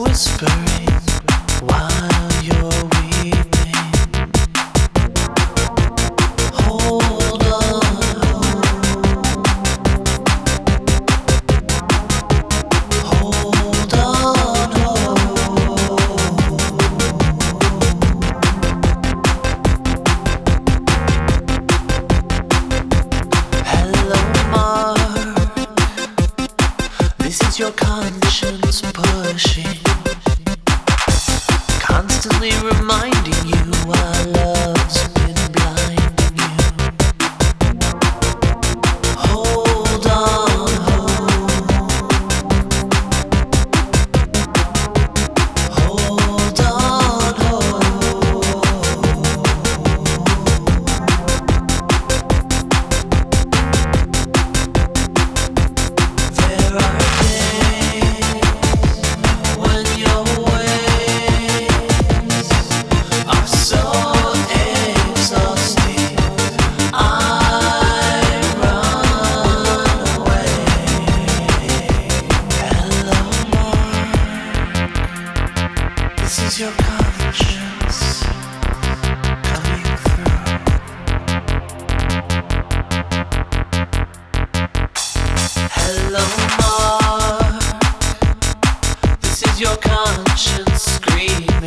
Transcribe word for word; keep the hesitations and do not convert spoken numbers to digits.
whispering while you're weeping. Hold on, hold on, hello, Mark. This is your conscience pushing, constantly reminding you our love's been blinding you. Hold on, hold on, there are days when your ways are so exhausting, I run away. Hello, Mark. This is your conscience coming through. Hello, Mark. This is your conscience screaming.